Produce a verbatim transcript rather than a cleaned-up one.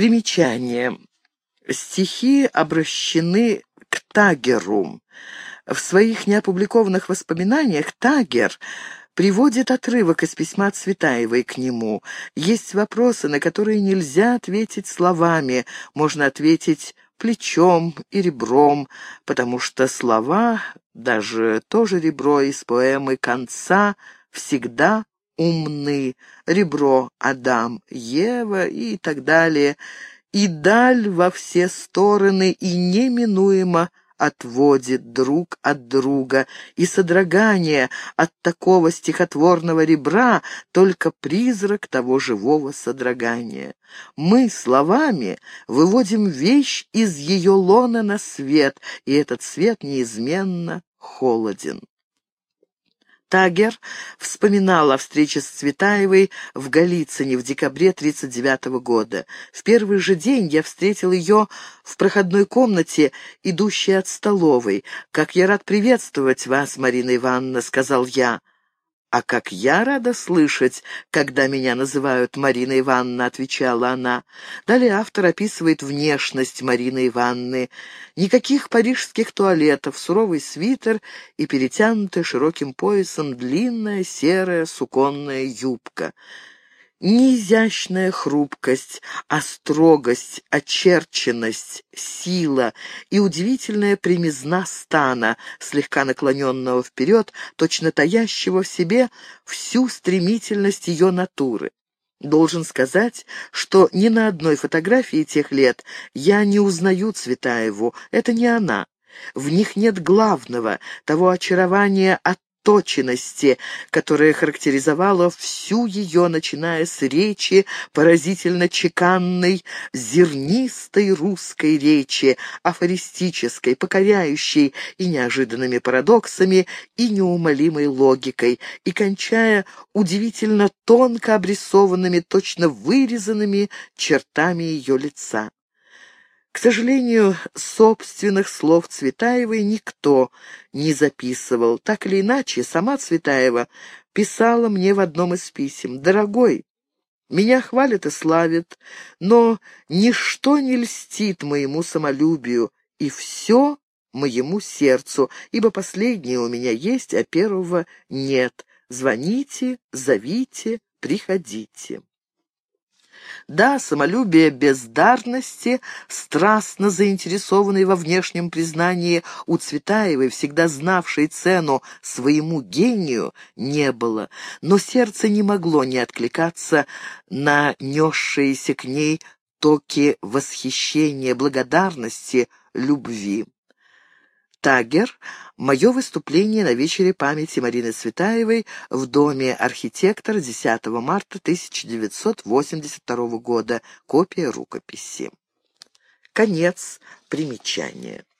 Примечание. Стихи обращены к Тагеру. В своих неопубликованных воспоминаниях Тагер приводит отрывок из письма Цветаевой к нему. Есть вопросы, на которые нельзя ответить словами, можно ответить плечом и ребром, потому что слова, даже тоже ребро из поэмы «Конца», всегда умны. Ребро Адам, Ева и так далее. И даль во все стороны и неминуемо отводит друг от друга, и содрогание от такого стихотворного ребра только призрак того живого содрогания. Мы словами выводим вещь из ее лона на свет, и этот свет неизменно холоден. Тагер вспоминал о встрече с Цветаевой в Голицыне в декабре тридцать девятого года. «В первый же день я встретил ее в проходной комнате, идущей от столовой. «Как я рад приветствовать вас, Марина Ивановна», — сказал я. «А как я рада слышать, когда меня называют Марина Ивановна», — отвечала она. Далее автор описывает внешность Марины Ивановны. Никаких парижских туалетов, суровый свитер и перетянутая широким поясом длинная серая суконная юбка. Не изящная хрупкость, а строгость, очерченность, сила и удивительная примизна стана, слегка наклоненного вперед, точно таящего в себе всю стремительность ее натуры. Должен сказать, что ни на одной фотографии тех лет я не узнаю Цветаеву, это не она. В них нет главного, того очарования от точенности, которая характеризовала всю ее, начиная с речи, поразительно чеканной, зернистой русской речи, афористической, покоряющей и неожиданными парадоксами, и неумолимой логикой, и кончая удивительно тонко обрисованными, точно вырезанными чертами ее лица. К сожалению, собственных слов Цветаевой никто не записывал. Так или иначе, сама Цветаева писала мне в одном из писем: «Дорогой, меня хвалят и славят, но ничто не льстит моему самолюбию, и все моему сердцу, ибо последнее у меня есть, а первого нет. Звоните, зовите, приходите». Да, самолюбие бездарности, страстно заинтересованной во внешнем признании, у Цветаевой, всегда знавшей цену своему гению, не было, но сердце не могло не откликаться на несшиеся к ней токи восхищения, благодарности, любви. Тагер. Мое выступление на вечере памяти Марины Цветаевой в доме архитектора десятого марта тысяча девятьсот восемьдесят второго года. Копия рукописи. Конец примечания.